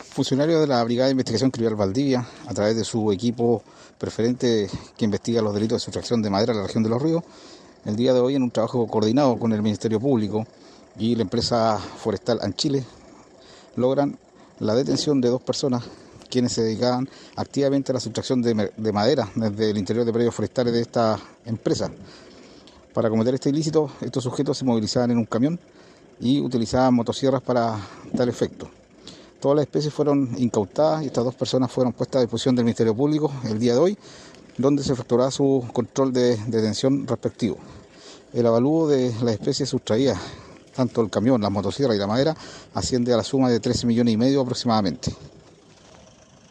Funcionarios de la Brigada de Investigación Criminal Valdivia, a través de su equipo preferente que investiga los delitos de sustracción de madera en la región de Los Ríos, el día de hoy, en un trabajo coordinado con el Ministerio Público y la empresa forestal Anchile, logran la detención de 2 personas quienes se dedicaban activamente a la sustracción de madera desde el interior de predios forestales de esta empresa. Para cometer este ilícito, estos sujetos se movilizaban en un camión y utilizaban motosierras para tal efecto. Todas las especies fueron incautadas y estas 2 personas fueron puestas a disposición del Ministerio Público el día de hoy, donde se efectuará su control de detención respectivo. El avalúo de las especies sustraídas, tanto el camión, las motosierras y la madera, asciende a la suma de 13,5 millones aproximadamente.